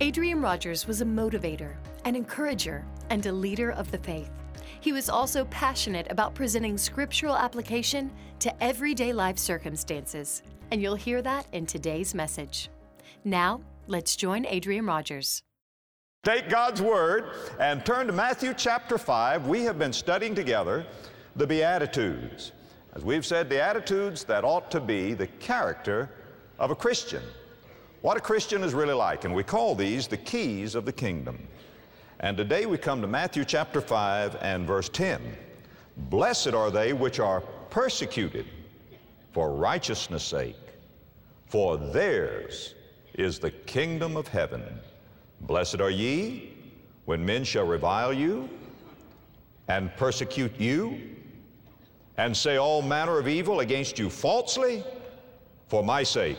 Adrian Rogers was a motivator, an encourager, and a leader of the faith. He was also passionate about presenting scriptural application to everyday life circumstances, and you'll hear that in today's message. Now, let's join Adrian Rogers. Take God's Word and turn to Matthew chapter 5. We have been studying together the Beatitudes. As we've said, the attitudes that ought to be the character of a Christian. What a Christian is really like, and we call these the keys of the kingdom. And today we come to Matthew chapter 5 and verse 10. Blessed are they which are persecuted for righteousness' sake, for theirs is the kingdom of heaven. Blessed are ye when men shall revile you and persecute you and say all manner of evil against you falsely for my sake.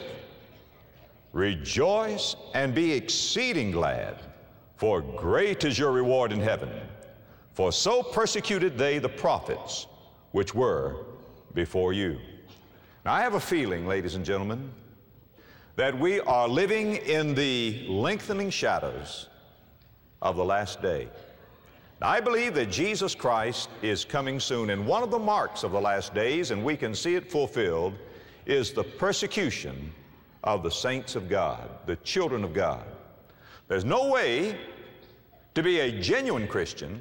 Rejoice and be exceeding glad, for great is your reward in heaven. For so persecuted they the prophets which were before you. Now I have a feeling, ladies and gentlemen, that we are living in the lengthening shadows of the last day. Now, I believe that Jesus Christ is coming soon, and one of the marks of the last days, and we can see it fulfilled, is the persecution of the saints of God, the children of God. There's no way to be a genuine Christian,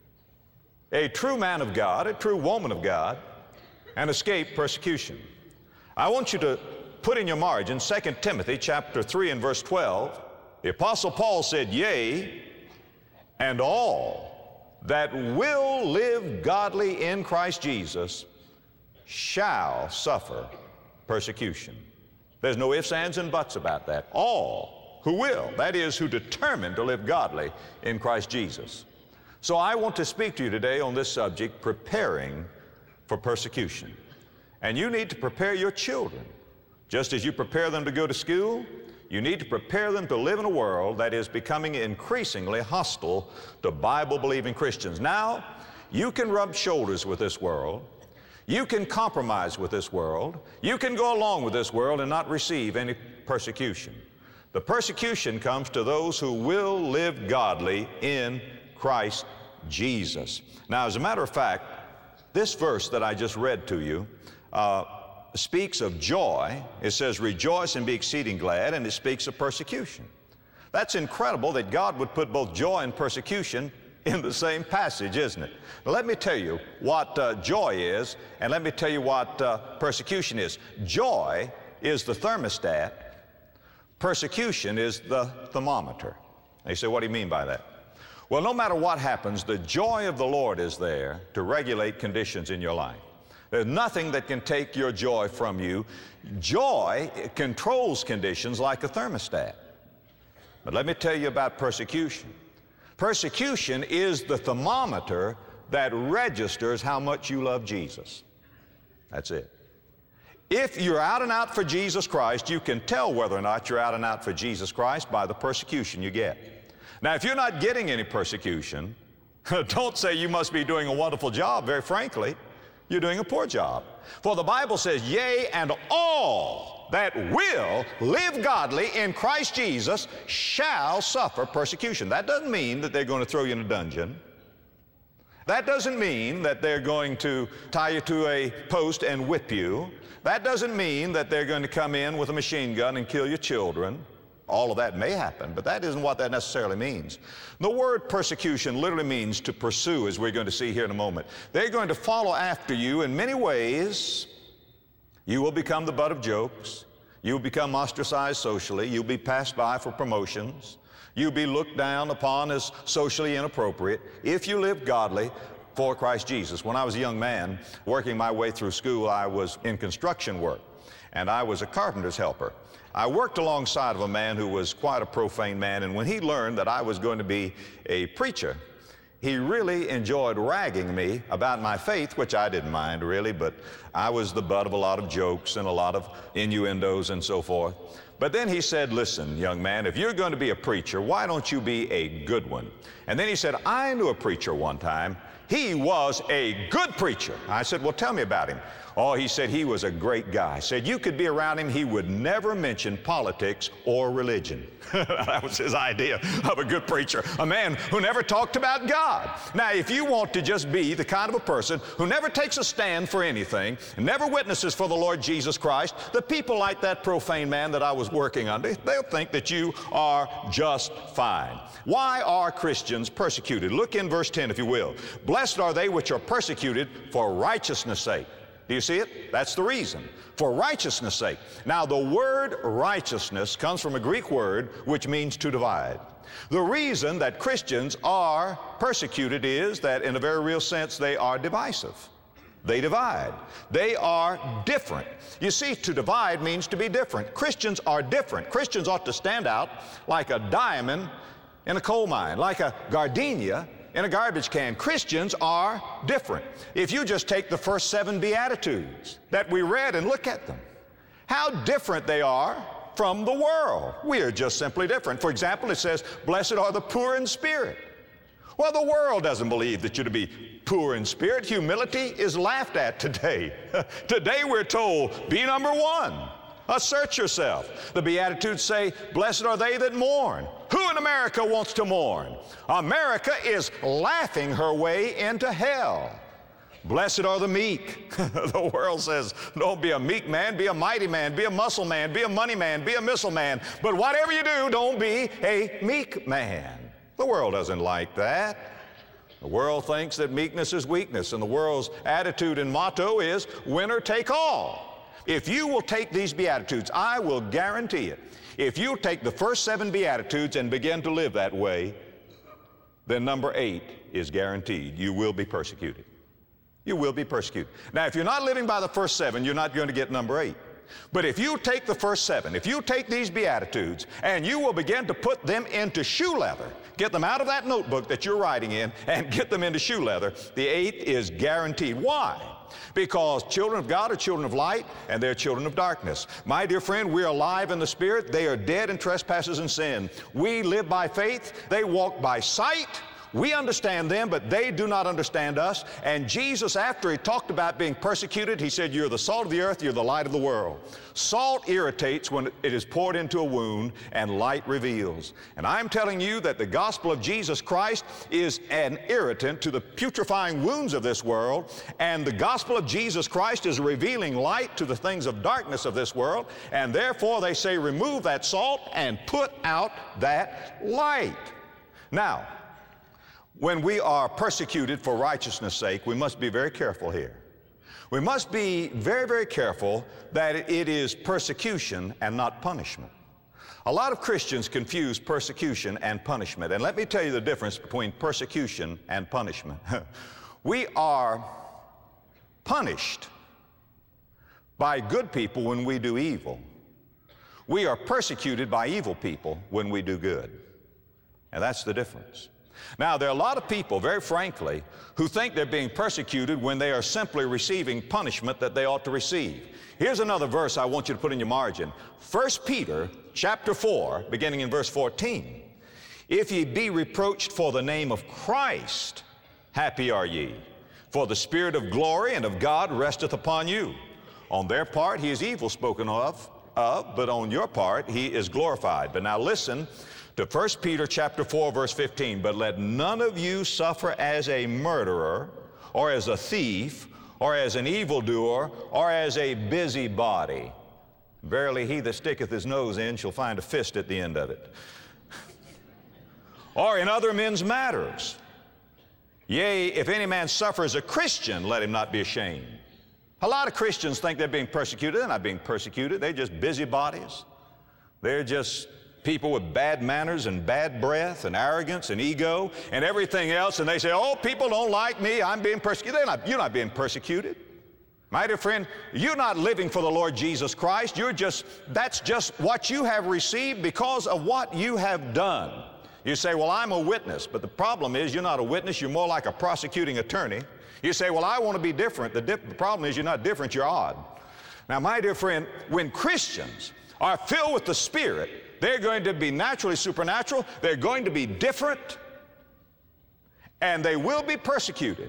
a true man of God, a true woman of God, and escape persecution. I want you to put in your margin 2 Timothy chapter 3 and verse 12. The Apostle Paul said, yea, and all that will live godly in Christ Jesus shall suffer persecution. There's no ifs, ands, and buts about that. All who will, that is, who determine to live godly in Christ Jesus. So I want to speak to you today on this subject, preparing for persecution. And you need to prepare your children. Just as you prepare them to go to school, you need to prepare them to live in a world that is becoming increasingly hostile to Bible-believing Christians. Now, you can rub shoulders with this world. You can compromise with this world. You can go along with this world and not receive any persecution. The persecution comes to those who will live godly in Christ Jesus. Now, as a matter of fact, this verse that I just read to you speaks of joy. It says, rejoice and be exceeding glad, and it speaks of persecution. That's incredible that God would put both joy and persecution in the same passage, isn't it? Now, let me tell you what joy is, and let me tell you what persecution is. Joy is the thermostat. Persecution is the thermometer. Now you say, what do you mean by that? Well, no matter what happens, the joy of the Lord is there to regulate conditions in your life. There's nothing that can take your joy from you. Joy controls conditions like a thermostat. But let me tell you about persecution. Persecution is the thermometer that registers how much you love Jesus. That's it. If you're out and out for Jesus Christ, you can tell whether or not you're out and out for Jesus Christ by the persecution you get. Now, if you're not getting any persecution, don't say you must be doing a wonderful job. Very frankly, you're doing a poor job. For the Bible says, yea, and all that will live godly in Christ Jesus shall suffer persecution. That doesn't mean that they're going to throw you in a dungeon. That doesn't mean that they're going to tie you to a post and whip you. That doesn't mean that they're going to come in with a machine gun and kill your children. All of that may happen, but that isn't what that necessarily means. The word persecution literally means to pursue, as we're going to see here in a moment. They're going to follow after you in many ways. You will become the butt of jokes. You'll become ostracized socially. You'll be passed by for promotions. You'll be looked down upon as socially inappropriate if you live godly for Christ Jesus. When I was a young man working my way through school, I was in construction work, and I was a carpenter's helper. I worked alongside of a man who was quite a profane man, and when he learned that I was going to be a preacher, he really enjoyed ragging me about my faith, which I didn't mind really, but I was the butt of a lot of jokes and a lot of innuendos and so forth. But then he said, listen, young man, if you're going to be a preacher, why don't you be a good one? And then he said, I knew a preacher one time. He was a good preacher. I said, well, tell me about him. Oh, he said he was a great guy. I said, you could be around him, he would never mention politics or religion. That was his idea of a good preacher, a man who never talked about God. Now, if you want to just be the kind of a person who never takes a stand for anything, never witnesses for the Lord Jesus Christ, the people like that profane man that I was working under, they'll think that you are just fine. Why are Christians persecuted? Look in verse 10, if you will. Blessed are they which are persecuted for righteousness' sake. Do you see it? That's the reason. For righteousness' sake. Now, the word righteousness comes from a Greek word which means to divide. The reason that Christians are persecuted is that, in a very real sense, they are divisive. They divide. They are different. You see, to divide means to be different. Christians are different. Christians ought to stand out like a diamond in a coal mine, like a gardenia in a garbage can. Christians are different. If you just take the first 7 Beatitudes that we read and look at them, how different they are from the world. We are just simply different. For example, it says, blessed are the poor in spirit. Well, the world doesn't believe that you're to be poor in spirit. Humility is laughed at today. Today we're told, be number one. Assert yourself. The Beatitudes say, blessed are they that mourn. Who in America wants to mourn? America is laughing her way into hell. Blessed are the meek. The world says, don't be a meek man, be a mighty man, be a muscle man, be a money man, be a missile man. But whatever you do, don't be a meek man. The world doesn't like that. The world thinks that meekness is weakness, and the world's attitude and motto is winner take all. If you will take these Beatitudes, I will guarantee it, if you take the first 7 Beatitudes and begin to live that way, then number 8 is guaranteed. You will be persecuted. You will be persecuted. Now, if you're not living by the first 7, you're not going to get number 8. But if you take the first 7, if you take these Beatitudes and you will begin to put them into shoe leather, get them out of that notebook that you're writing in and get them into shoe leather, the 8th is guaranteed. Why? Because children of God are children of light, and they're children of darkness. My dear friend, we're alive in the Spirit. They are dead in trespasses and sin. We live by faith. They walk by sight. We understand them, but they do not understand us. And Jesus, after he talked about being persecuted, he said, you're the salt of the earth, you're the light of the world. Salt irritates when it is poured into a wound, and light reveals. And I'm telling you that the gospel of Jesus Christ is an irritant to the putrefying wounds of this world, and the gospel of Jesus Christ is revealing light to the things of darkness of this world, and therefore they say, remove that salt and put out that light. Now, when we are persecuted for righteousness' sake, we must be very careful here. We must be very, very careful that it is persecution and not punishment. A lot of Christians confuse persecution and punishment, and let me tell you the difference between persecution and punishment. We are punished by good people when we do evil. We are persecuted by evil people when we do good. And that's the difference. Now, there are a lot of people, very frankly, who think they're being persecuted when they are simply receiving punishment that they ought to receive. Here's another verse I want you to put in your margin. 1 Peter chapter 4, beginning in verse 14. If ye be reproached for the name of Christ, happy are ye, for the Spirit of glory and of God resteth upon you. On their part he is evil spoken of, but on your part he is glorified. But now listen to 1 Peter chapter 4, verse 15. But let none of you suffer as a murderer, or as a thief, or as an evildoer, or as a busybody. Verily, he that sticketh his nose in shall find a fist at the end of it. Or in other men's matters. Yea, if any man suffer as a Christian, let him not be ashamed. A lot of Christians think they're being persecuted. They're not being persecuted. They're just busybodies. They're just people with bad manners and bad breath and arrogance and ego and everything else, and they say, oh, people don't like me, I'm being persecuted. You're not being persecuted. My dear friend, you're not living for the Lord Jesus Christ. That's just what you have received because of what you have done. You say, well, I'm a witness, but the problem is you're not a witness, you're more like a prosecuting attorney. You say, well, I want to be different. The problem is you're not different, you're odd. Now, my dear friend, when Christians are filled with the Spirit, they're going to be naturally supernatural, they're going to be different, and they will be persecuted.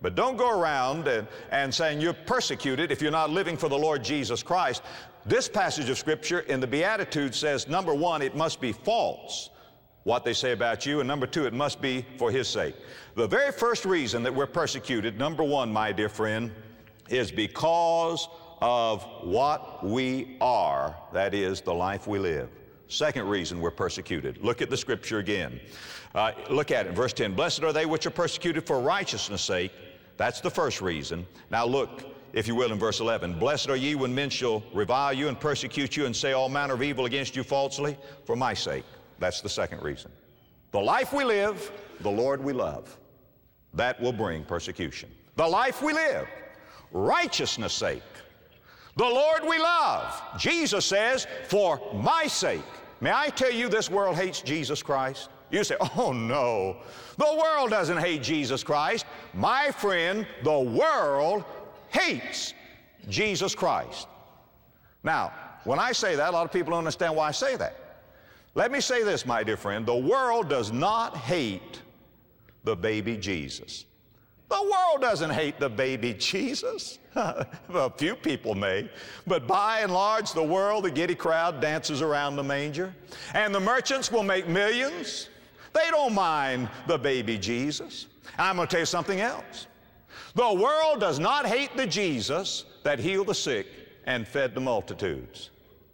But don't go around and saying you're persecuted if you're not living for the Lord Jesus Christ. This passage of Scripture in the Beatitudes says, number one, it must be false, what they say about you, and number two, it must be for His sake. The very first reason that we're persecuted, number one, my dear friend, is because of what we are, that is, the life we live. Second reason we're persecuted. Look at the Scripture again. Look at it, verse 10. Blessed are they which are persecuted for righteousness' sake. That's the first reason. Now look, if you will, in verse 11. Blessed are ye when men shall revile you and persecute you and say all manner of evil against you falsely for my sake. That's the second reason. The life we live, the Lord we love. That will bring persecution. The life we live, righteousness' sake. The Lord we love. Jesus says, for my sake. May I tell you, this world hates Jesus Christ? You say, oh no, the world doesn't hate Jesus Christ. My friend, the world hates Jesus Christ. Now, when I say that, a lot of people don't understand why I say that. Let me say this, my dear friend. The world does not hate the baby Jesus. The world doesn't hate the baby Jesus. A few people may, but by and large, the world, the giddy crowd, dances around the manger. And the merchants will make millions. They don't mind the baby Jesus. I'm going to tell you something else. The world does not hate the Jesus that healed the sick and fed the multitudes.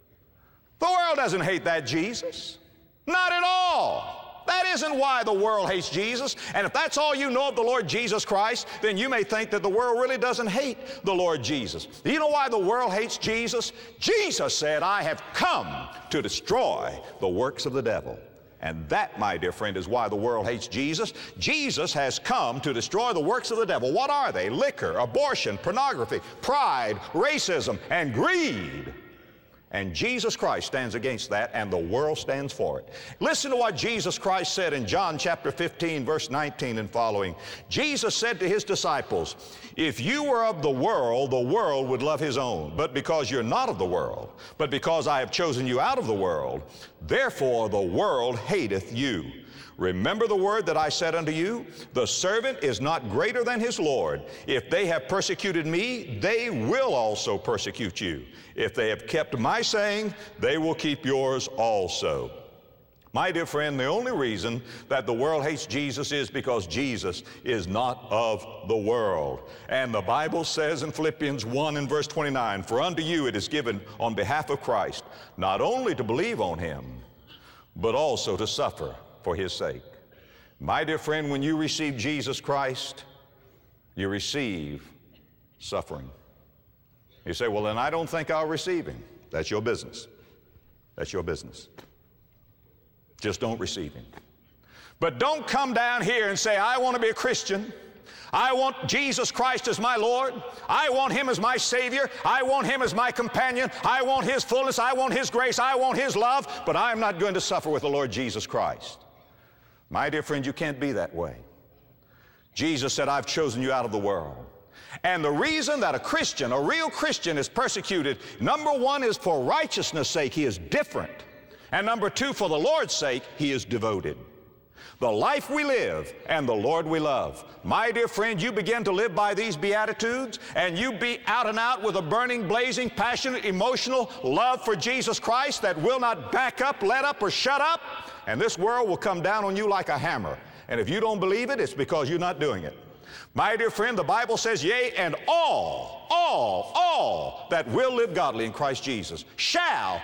The world doesn't hate that Jesus. Not at all. That isn't why the world hates Jesus. And if that's all you know of the Lord Jesus Christ, then you may think that the world really doesn't hate the Lord Jesus. Do you know why the world hates Jesus? Jesus said, I have come to destroy the works of the devil. And that, my dear friend, is why the world hates Jesus. Jesus has come to destroy the works of the devil. What are they? Liquor, abortion, pornography, pride, racism, and greed. And Jesus Christ stands against that, and the world stands for it. Listen to what Jesus Christ said in John chapter 15, verse 19 and following. Jesus said to His disciples, if you were of the world would love his own. But because you're not of the world, but because I have chosen you out of the world, therefore the world hateth you. Remember the word that I said unto you, the servant is not greater than his Lord. If they have persecuted me, they will also persecute you. If they have kept my saying, they will keep yours also. My dear friend, the only reason that the world hates Jesus is because Jesus is not of the world. And the Bible says in Philippians 1 and verse 29, for unto you it is given on behalf of Christ, not only to believe on Him, but also to suffer for His sake. My dear friend, when you receive Jesus Christ, you receive suffering. You say, well, then I don't think I'll receive Him. That's your business. That's your business. Just don't receive Him. But don't come down here and say, I want to be a Christian. I want Jesus Christ as my Lord. I want Him as my Savior. I want Him as my companion. I want His fullness. I want His grace. I want His love. But I'm not going to suffer with the Lord Jesus Christ. My dear friend, you can't be that way. Jesus said, I've chosen you out of the world. And the reason that a Christian, a real Christian, is persecuted, number one is for righteousness' sake. He is different. And number two, for the Lord's sake, he is devoted. The life we live and the Lord we love. My dear friend, you begin to live by these Beatitudes, and you be out and out with a burning, blazing, passionate, emotional love for Jesus Christ that will not back up, let up, or shut up, and this world will come down on you like a hammer. And if you don't believe it, it's because you're not doing it. My dear friend, the Bible says, yea, and all that will live godly in Christ Jesus shall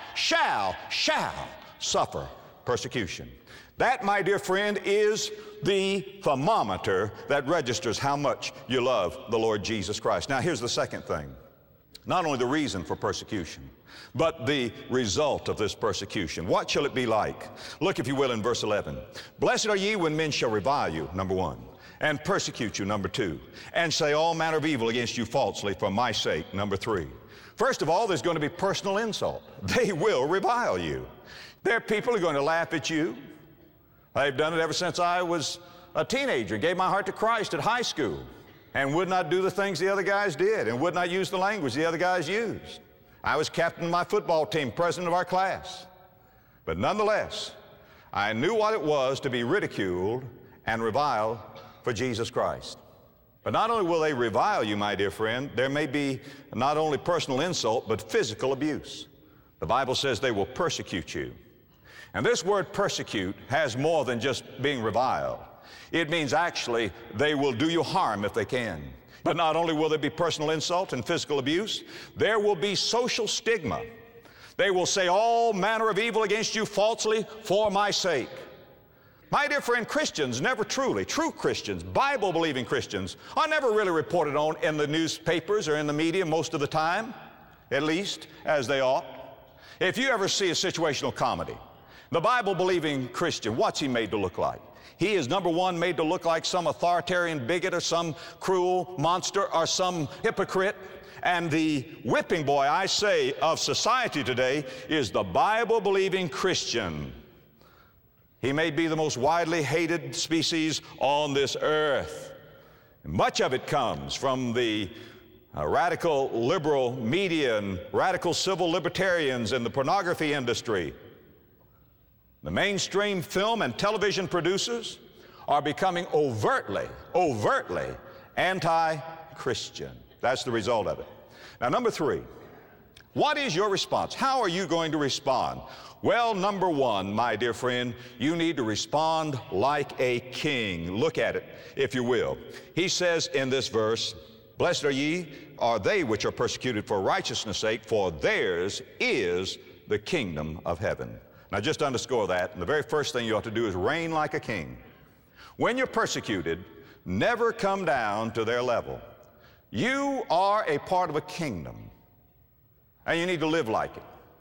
suffer persecution. That, my dear friend, is the thermometer that registers how much you love the Lord Jesus Christ. Now, here's the second thing. Not only the reason for persecution, but the result of this persecution. What shall it be like? Look, if you will, in verse 11. Blessed are ye when men shall revile you, number one, and persecute you, number two, and say all manner of evil against you falsely for my sake, number three. First of all, there's going to be personal insult. They will revile you. There are people who are going to laugh at you. I've done it ever since I was a teenager, gave my heart to Christ at high school, and would not do the things the other guys did, and would not use the language the other guys used. I was captain of my football team, president of our class. But nonetheless, I knew what it was to be ridiculed and reviled for Jesus Christ. But not only will they revile you, my dear friend, there may be not only personal insult, but physical abuse. The Bible says they will persecute you. And this word persecute has more than just being reviled. It means actually they will do you harm if they can. But not only will there be personal insult and physical abuse, there will be social stigma. They will say all manner of evil against you falsely for my sake. My dear friend, Christians never true Christians, Bible-believing Christians, are never really reported on in the newspapers or in the media most of the time, at least as they ought. If you ever see a situational comedy, the Bible-believing Christian, what's he made to look like? He is, number one, made to look like some authoritarian bigot or some cruel monster or some hypocrite. And the whipping boy, I say, of society today is the Bible-believing Christian. He may be the most widely hated species on this earth. Much of it comes from the radical liberal media and radical civil libertarians in the pornography industry. The mainstream film and television producers are becoming overtly anti-Christian. That's the result of it. Now, number three, what is your response? How are you going to respond? Well, number one, my dear friend, you need to respond like a king. Look at it, if you will. He says in this verse, blessed are they which are persecuted for righteousness' sake, for theirs is the kingdom of heaven. Now, just underscore that, and the very first thing you ought to do is reign like a king. When you're persecuted, never come down to their level. You are a part of a kingdom, and you need to live like it.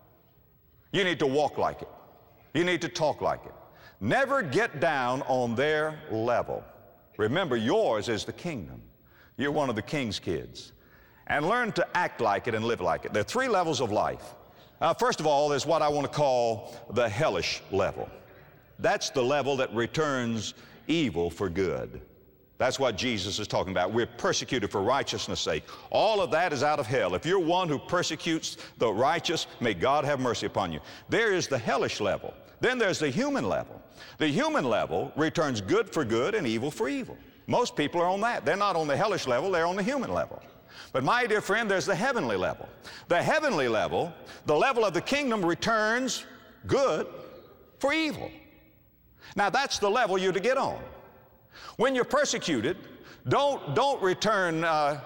You need to walk like it. You need to talk like it. Never get down on their level. Remember, yours is the kingdom. You're one of the king's kids. And learn to act like it and live like it. There are three levels of life. First of all, there's what I want to call the hellish level. That's the level that returns evil for good. That's what Jesus is talking about. We're persecuted for righteousness' sake. All of that is out of hell. If you're one who persecutes the righteous, may God have mercy upon you. There is the hellish level. Then there's the human level. The human level returns good for good and evil for evil. Most people are on that. They're not on the hellish level, they're on the human level. But my dear friend, there's the heavenly level. The heavenly level, the level of the kingdom, returns good for evil. Now that's the level you're to get on. When you're persecuted, don't return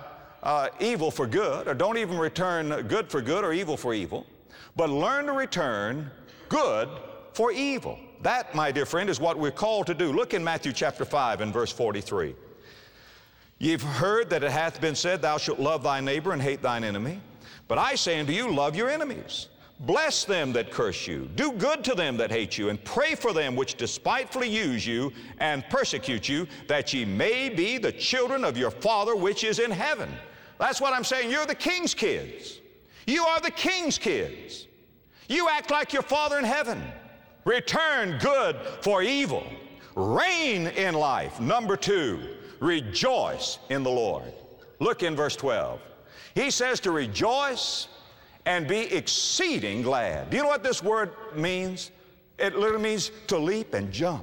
evil for good, or don't even return good for good or evil for evil, but learn to return good for evil. That, my dear friend, is what we're called to do. Look in Matthew chapter 5 and verse 43. You've heard that it hath been said, thou shalt love thy neighbor and hate thine enemy. But I say unto you, love your enemies. Bless them that curse you. Do good to them that hate you, and pray for them which despitefully use you and persecute you, that ye may be the children of your Father which is in heaven. That's what I'm saying. You're the king's kids. You are the king's kids. You act like your Father in heaven. Return good for evil. Reign in life. Number two, rejoice in the Lord. Look in verse 12. He says to rejoice and be exceeding glad. Do you know what this word means? It literally means to leap and jump.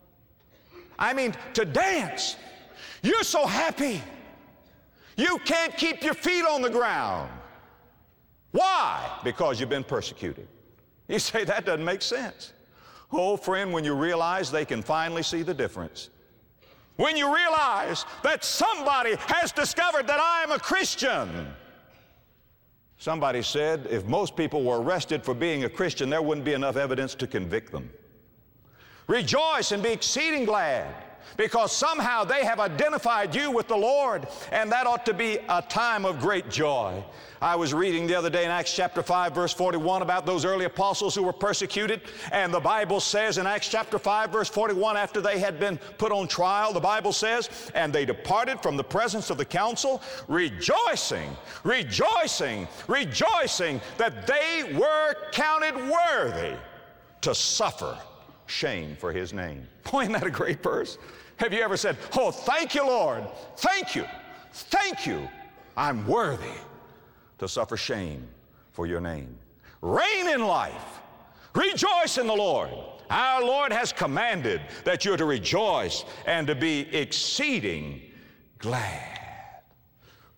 I mean, to dance. You're so happy. You can't keep your feet on the ground. Why? Because you've been persecuted. You say, that doesn't make sense. Oh, friend, when you realize they can finally see the difference. When you realize that somebody has discovered that I am a Christian. Somebody said if most people were arrested for being a Christian, there wouldn't be enough evidence to convict them. Rejoice and be exceeding glad, because somehow they have identified you with the Lord, and that ought to be a time of great joy. I was reading the other day in Acts chapter 5, verse 41 about those early apostles who were persecuted, and the Bible says in Acts chapter 5, verse 41, after they had been put on trial, the Bible says, and they departed from the presence of the council, rejoicing that they were counted worthy to suffer shame for his name. Boy, isn't that a great verse? Have you ever said, oh, thank you, Lord. Thank you. I'm worthy to suffer shame for your name. Reign in life. Rejoice in the Lord. Our Lord has commanded that you're to rejoice and to be exceeding glad.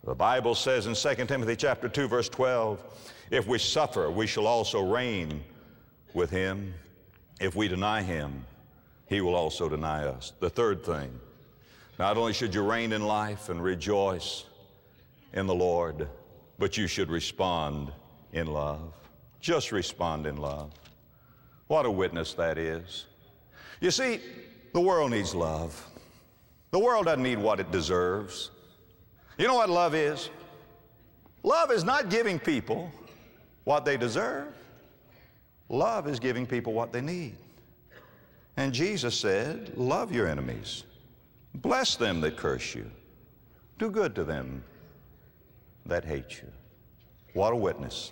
The Bible says in 2 Timothy chapter 2, verse 12, if we suffer, we shall also reign with him. If we deny him, he will also deny us. The third thing, not only should you reign in life and rejoice in the Lord, but you should respond in love. Just respond in love. What a witness that is. You see, the world needs love. The world doesn't need what it deserves. You know what love is? Love is not giving people what they deserve. Love is giving people what they need. And Jesus said, love your enemies. Bless them that curse you. Do good to them that hate you. What a witness.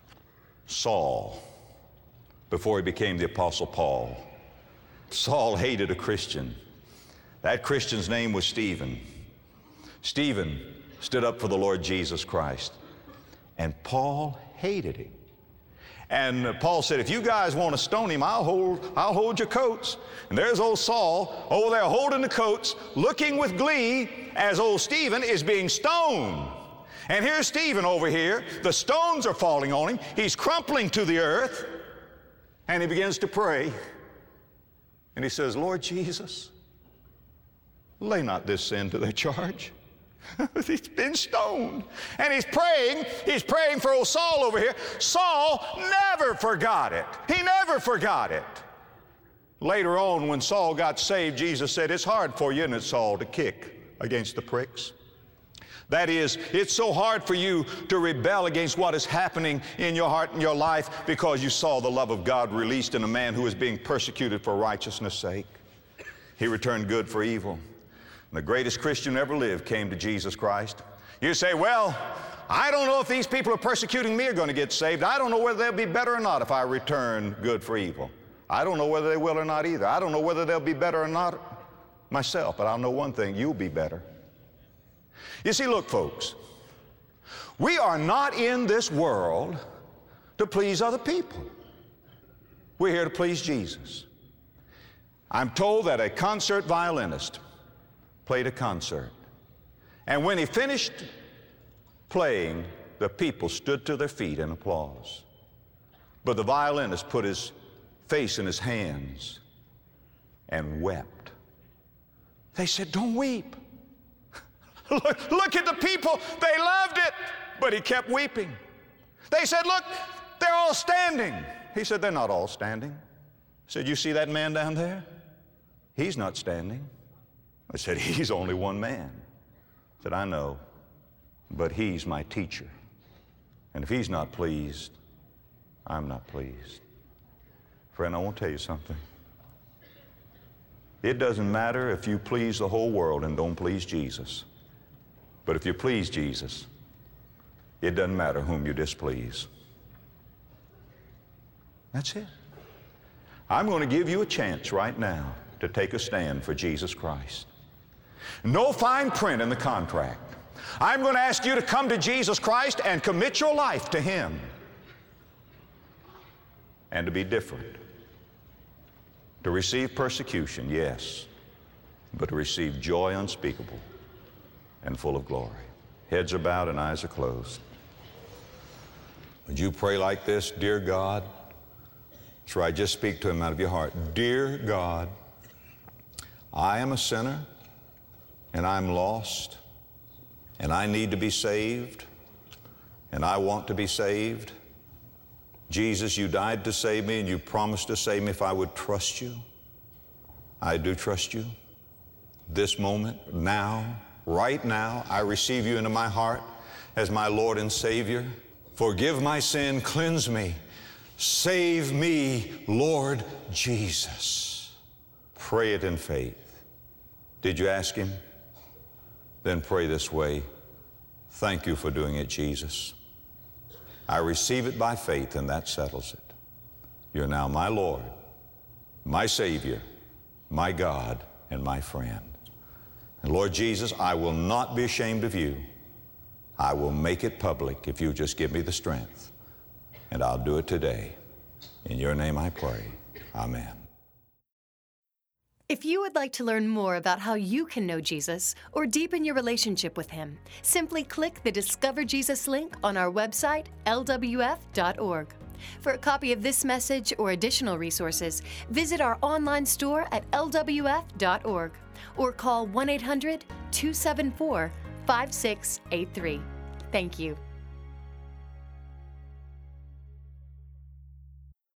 Saul, before he became the Apostle Paul, Saul hated a Christian. That Christian's name was Stephen. Stephen stood up for the Lord Jesus Christ, and Paul hated him. And Paul said, if you guys want to stone him, I'll hold your coats. And there's old Saul over there holding the coats, looking with glee as old Stephen is being stoned. And here's Stephen over here. The stones are falling on him. He's crumpling to the earth. And he begins to pray. And he says, Lord Jesus, lay not this sin to their charge. He's been stoned. And he's praying for old Saul over here. Saul never forgot it. He never forgot it. Later on, when Saul got saved, Jesus said, it's hard for you, isn't it, Saul, to kick against the pricks? That is, it's so hard for you to rebel against what is happening in your heart and your life because you saw the love of God released in a man who was being persecuted for righteousness' sake. He returned good for evil. And the greatest Christian who ever lived came to Jesus Christ. You say, well, I don't know if these people who are persecuting me are going to get saved. I don't know whether they'll be better or not if I return good for evil. I don't know whether they will or not either. I don't know whether they'll be better or not myself, but I'll know one thing, you'll be better. You see, look, folks, we are not in this world to please other people. We're here to please Jesus. I'm told that a concert violinist played a concert, and when he finished playing, the people stood to their feet in applause. But the violinist put his face in his hands and wept. They said, don't weep. Look at the people. They loved it. But he kept weeping. They said, look, they're all standing. He said, they're not all standing. He said, you see that man down there? He's not standing. I said, he's only one man. I said, I know, but he's my teacher. And if he's not pleased, I'm not pleased. Friend, I want to tell you something. It doesn't matter if you please the whole world and don't please Jesus. But if you please Jesus, it doesn't matter whom you displease. That's it. I'm going to give you a chance right now to take a stand for Jesus Christ. No fine print in the contract. I'm going to ask you to come to Jesus Christ and commit your life to Him and to be different. To receive persecution, yes, but to receive joy unspeakable and full of glory. Heads are bowed and eyes are closed. Would you pray like this? Dear God, that's right, just speak to Him out of your heart. Dear God, I am a sinner and I'm lost and I need to be saved and I want to be saved. Jesus, you died to save me and you promised to save me if I would trust you. I do trust you. This moment, now, right now, I receive you into my heart as my Lord and Savior. Forgive my sin, cleanse me, save me, Lord Jesus. Pray it in faith. Did you ask Him? Then pray this way. Thank you for doing it, Jesus. I receive it by faith, and that settles it. You're now my Lord, my Savior, my God, and my friend. And Lord Jesus, I will not be ashamed of you. I will make it public if you just give me the strength. And I'll do it today. In your name I pray. Amen. If you would like to learn more about how you can know Jesus or deepen your relationship with Him, simply click the Discover Jesus link on our website, lwf.org. For a copy of this message or additional resources, visit our online store at lwf.org or call 1-800-274-5683. Thank you.